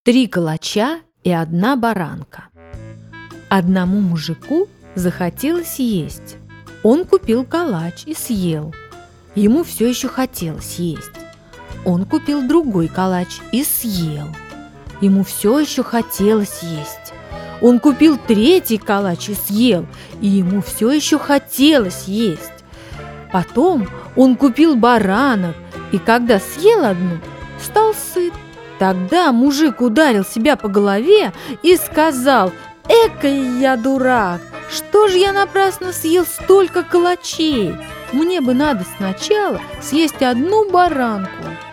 3 калача и 1 баранка. Одному мужику захотелось есть. Он купил калач и съел. Ему все еще хотелось есть. Он купил другой калач и съел. Ему все еще хотелось есть. Он купил 3-й калач и съел, и ему все еще хотелось есть. Потом он купил баранок, и когда съел одну, стал сыт. Тогда мужик ударил себя по голове и сказал: «Экой я дурак! Что ж я напрасно съел столько калачей? Мне бы надо сначала съесть 1 баранку».